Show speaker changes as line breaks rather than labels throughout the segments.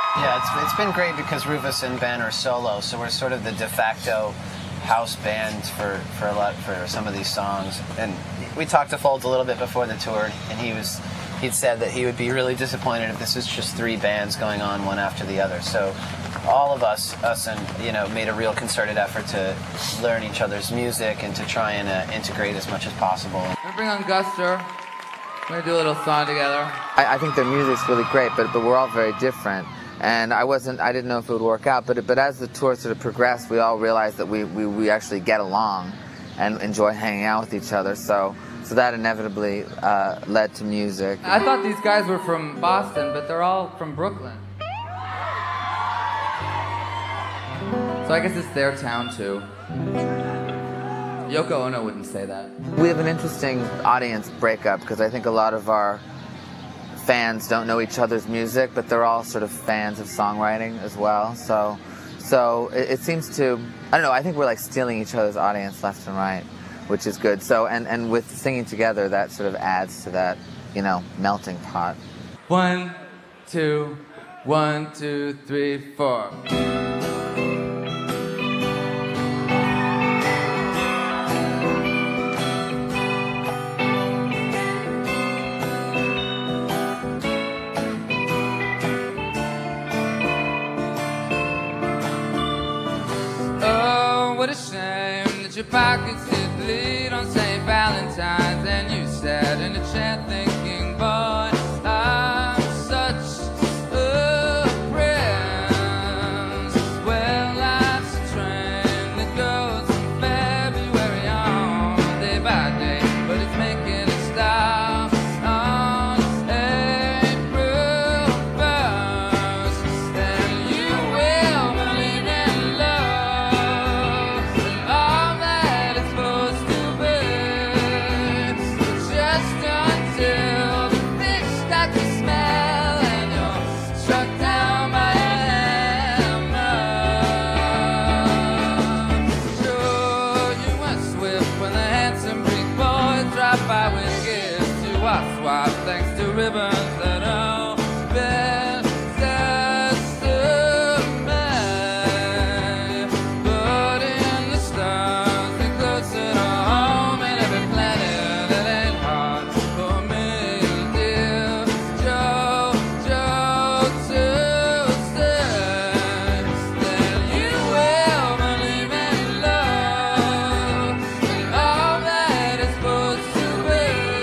Yeah, it's been great because Rufus and Ben are solo, so we're sort of the de facto house band for some of these songs. And we talked to Folds a little bit before the tour, and he'd said that he would be really disappointed if this was just three bands going on one after the other. So all of us and made a real concerted effort to learn each other's music and to try and integrate as much as possible.
I'm gonna bring on Guster. We're gonna do a little song together.
I think their music's really great, but we're all very different. And I didn't know if it would work out, but as the tour sort of progressed, we all realized that we actually get along and enjoy hanging out with each other. So that inevitably led to music.
I thought these guys were from Boston, but they're all from Brooklyn. So I guess it's their town too. Yoko Ono wouldn't say that.
We have an interesting audience breakup because I think a lot of our fans don't know each other's music, but they're all sort of fans of songwriting as well. So it seems to, I don't know, I think we're like stealing each other's audience left and right, which is good. So, and with singing together, that sort of adds to that, melting pot.
1, 2, 1, 2, 3, 4. What a shame that your pockets did bleed on St. Valentine's, and you sat in a chair thinking, boy, I'm such a prince. Well, life's a train that goes from February on, day by day, but it's making a stop on April 1st. And you will believe in love, all that it's supposed to be, just until the fish start to smell and you're struck down by a hammer. Sure, you went swift when the handsome Greek boys dropped by with gifts to our swap, thanks to ribbons that all been made. But in the stars, they closer to home, and every planet that ain't hard for me, dear Joe, to say. Then you will believe in love and all that it's supposed to be,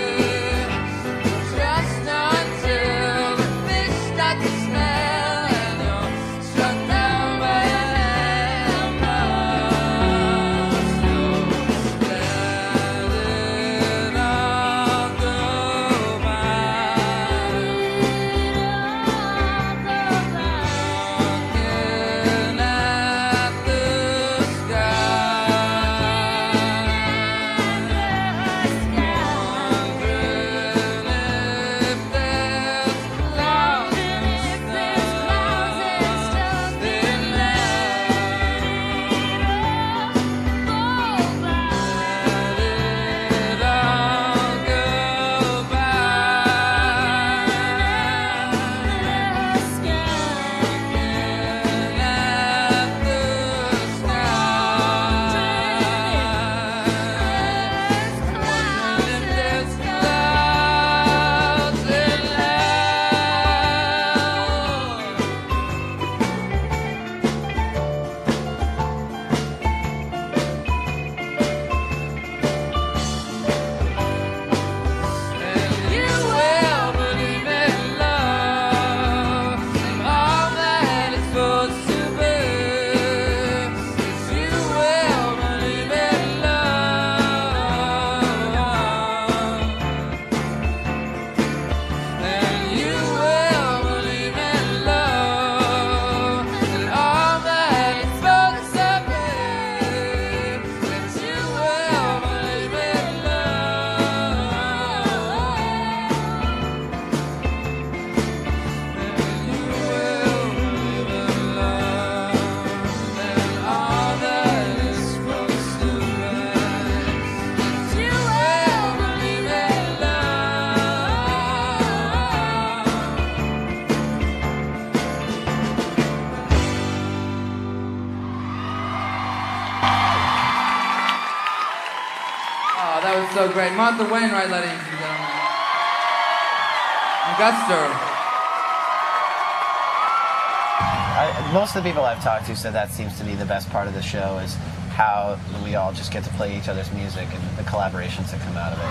just until the fish start to smell and you're struck down by a hammer. So let it all go by. Looking at the sky, wondering if there's clouds and stuff. Then let it all go by. Looking at the sky, wondering if there's clouds and so great. Martha Wainwright, ladies and gentlemen. Augusta.
Most of the people I've talked to said that seems to be the best part of the show is how we all just get to play each other's music and the collaborations that come out of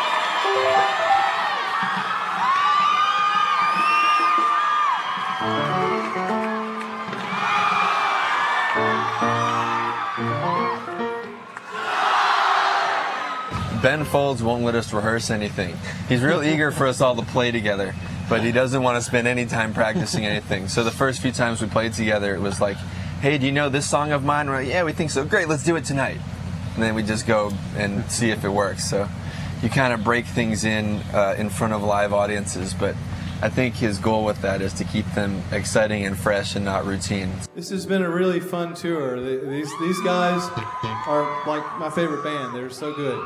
it. Ben Folds won't let us rehearse anything. He's real eager for us all to play together, but he doesn't want to spend any time practicing anything. So the first few times we played together, it was like, hey, do you know this song of mine? We're like, yeah, we think so. Great, let's do it tonight. And then we just go and see if it works. So you kind of break things in front of live audiences, but I think his goal with that is to keep them exciting and fresh and not routine.
This has been a really fun tour. These guys are like my favorite band. They're so good.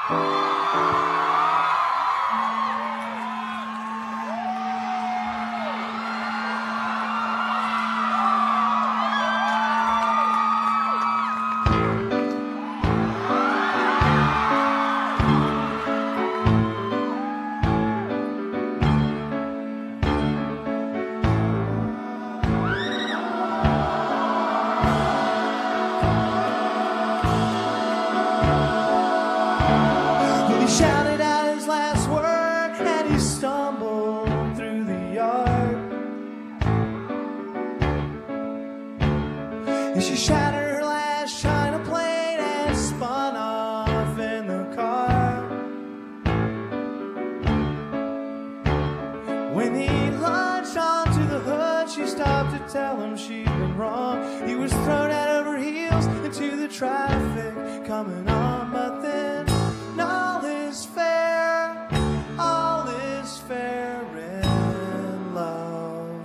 Shouted out his last word and he stumbled through the yard. And she shattered her last china plate and spun off in the car. When he lunged onto the hood, she stopped to tell him she'd been wrong. He was thrown out over heels into the traffic coming on, but then all is fair in love.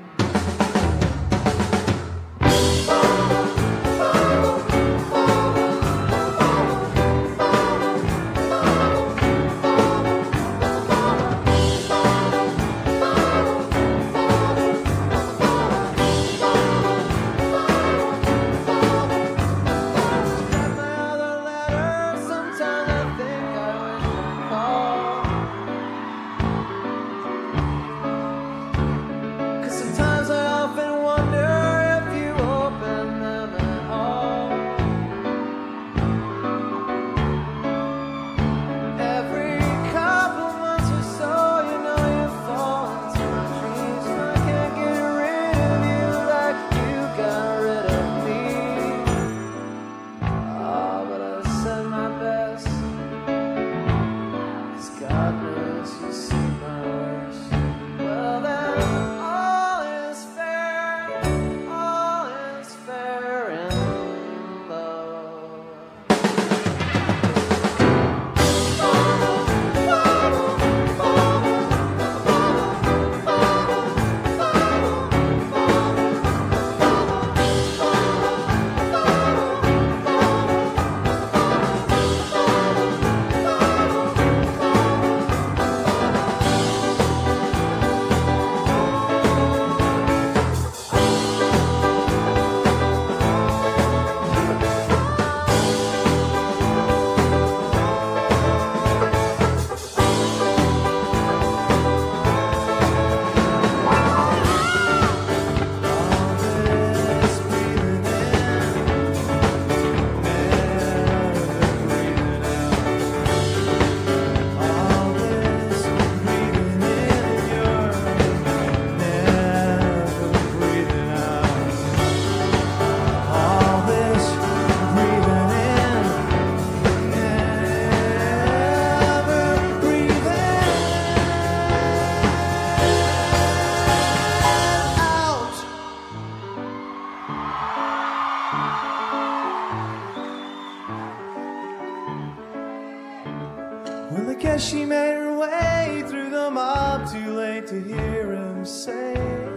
Well, I guess she made her way through the mob, too late to hear him say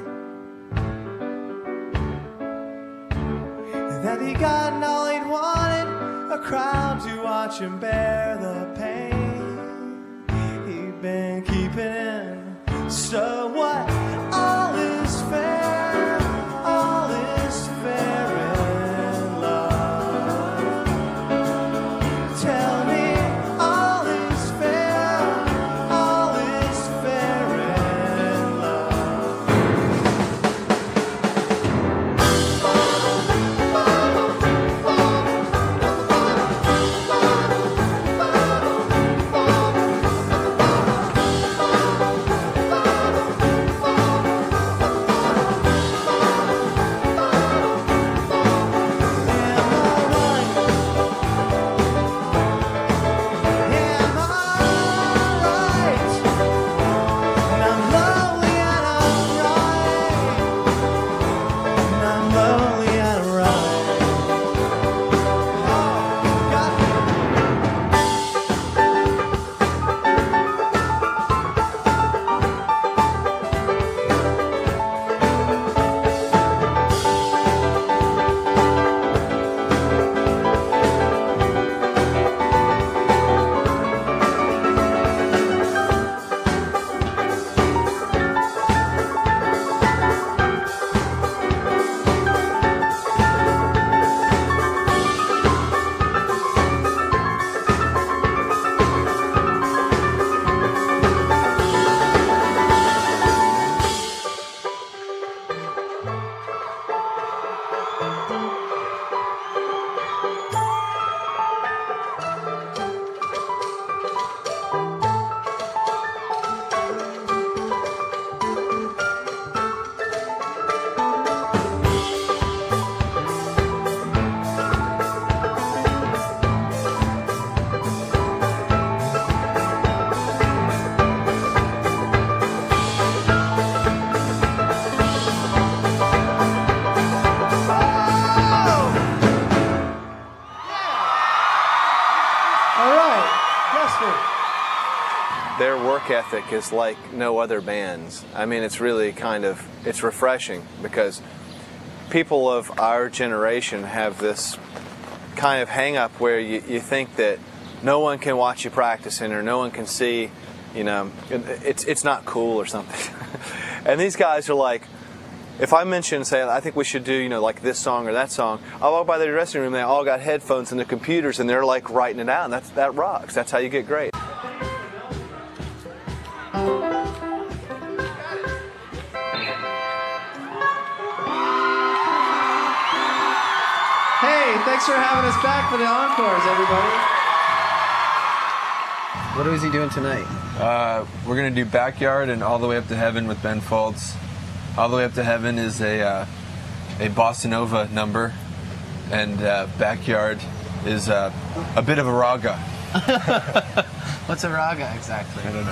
that he gotten all he'd wanted, a crowd to watch him bear the pain he'd been keeping in. So what? All is fair, all is fair in love. Tell me, all
work ethic is like no other band's. I mean, it's really it's refreshing because people of our generation have this kind of hang up where you think that no one can watch you practicing or no one can see, you know, it's not cool or something. And these guys are like, if I mention, say, I think we should do, you know, like this song or that song, I walk by the dressing room, they all got headphones and their computers and they're like writing it out, and that rocks. That's how you get great.
Hey, thanks for having us back for the encores, everybody.
What is he doing tonight?
We're going to do Backyard and All the Way Up to Heaven with Ben Folds. All the Way Up to Heaven is a bossa nova number, and Backyard is a bit of a raga.
What's a raga exactly?
I don't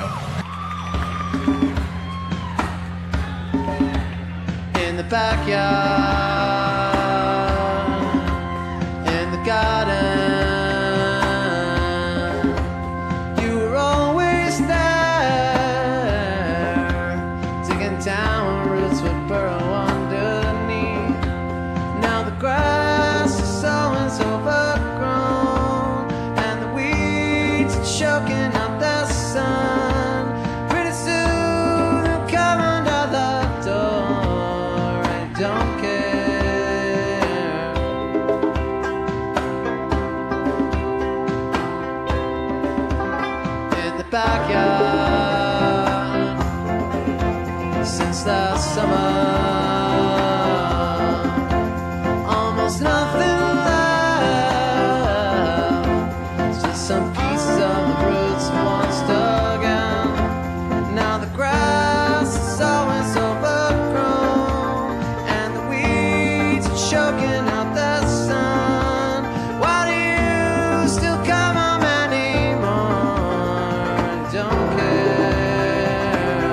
know.
In the backyard, in the garden, you were always there, digging down where roots would burrow underneath. Now the grass is so overgrown, and the weeds are choking out the sun. Pretty soon they'll come under the door. I don't care. In the backyard, since last summer, almost nothing left. It's just some pieces of the roots once dug in. Now the grass is always overgrown, and the weeds are choking out the sun. Why do you still come home anymore? I don't care.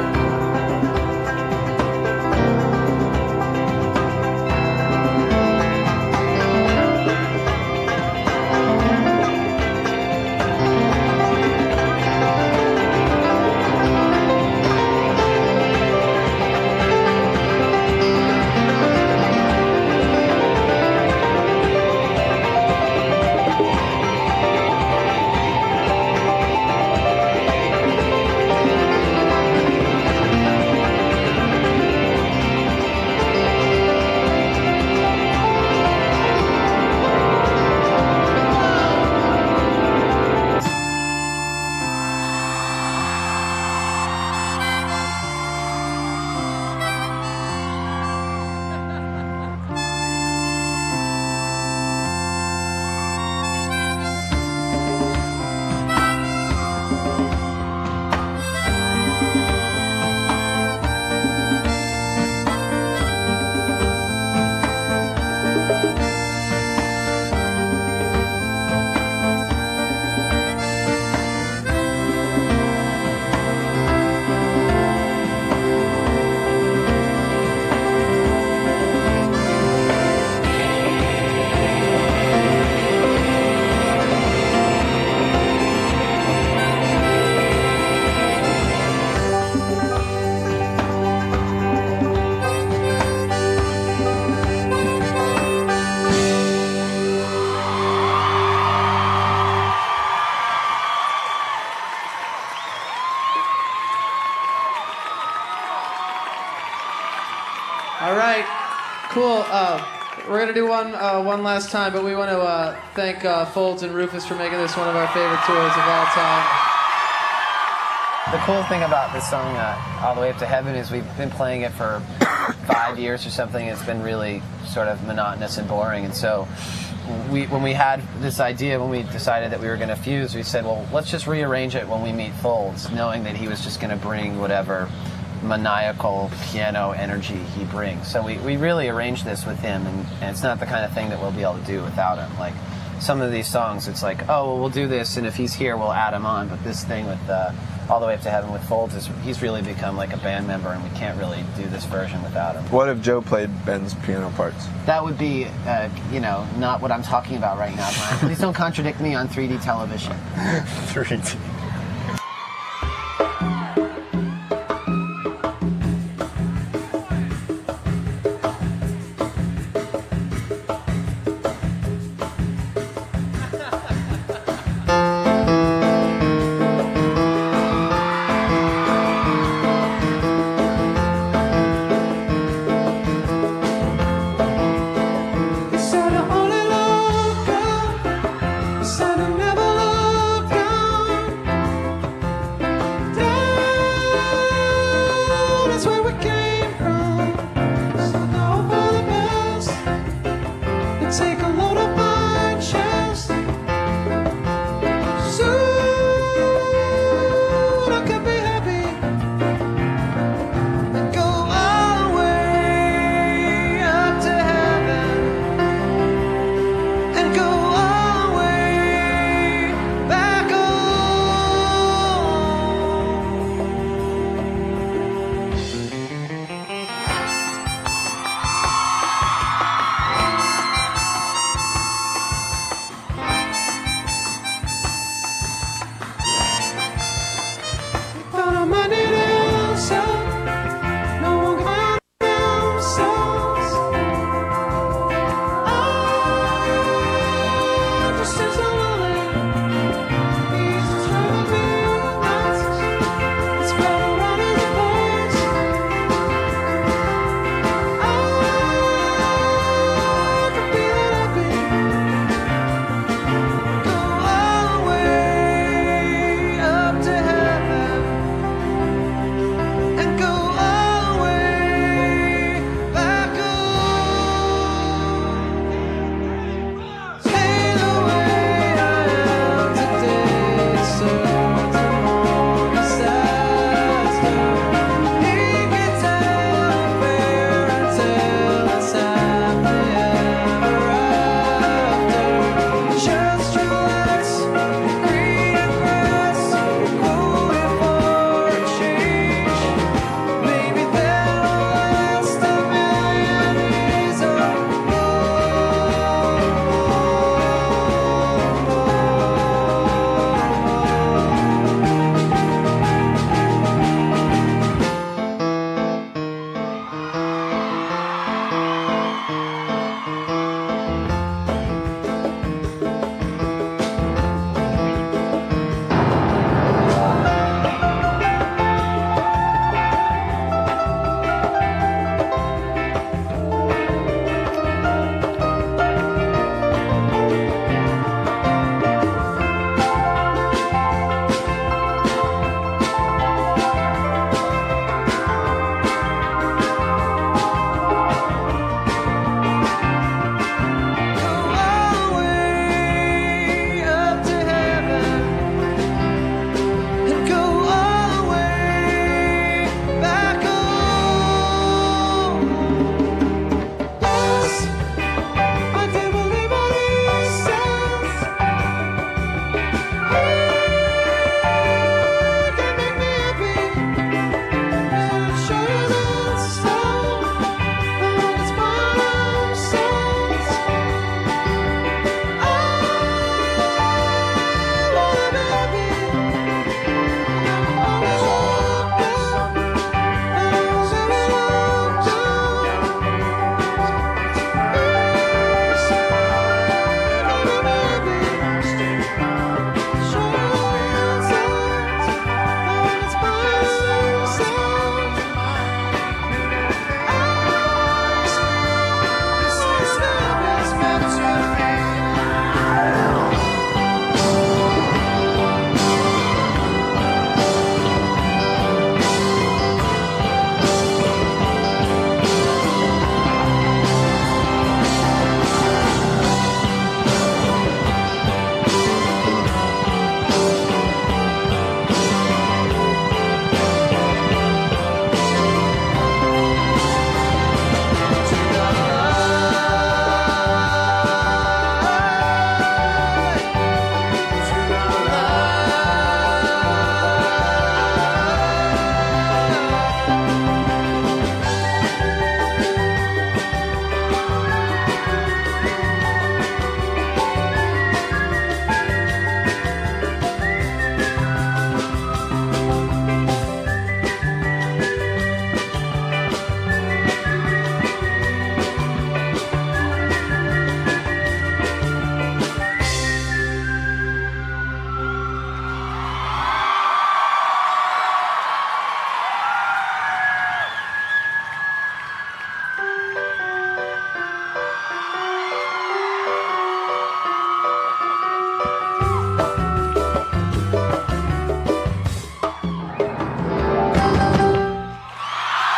All right, cool. We're gonna do one last time, but we want to thank Folds and Rufus for making this one of our favorite tours of all time.
The cool thing about this song, All the Way Up to Heaven, is we've been playing it for 5 years or something. It's been really sort of monotonous and boring, and so when we had this idea, when we decided that we were going to fuse, we said, well, let's just rearrange it when we meet Folds, knowing that he was just going to bring whatever maniacal piano energy he brings. So we really arranged this with him, and it's not the kind of thing that we'll be able to do without him. Like some of these songs, it's like, oh, well, we'll do this, and if he's here, we'll add him on. But this thing with All the Way Up to Heaven with Folds, he's really become like a band member, and we can't really do this version without him.
What if Joe played Ben's piano parts?
That would be, not what I'm talking about right now, Brian. Please don't contradict me on 3D television.
3D.
where we came from. So go for the best and take a load of my chest. Soon I can be happy and go all the way up to heaven and go all the way back home.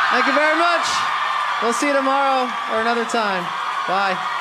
Thank you very much. We'll see you tomorrow or another time. Bye.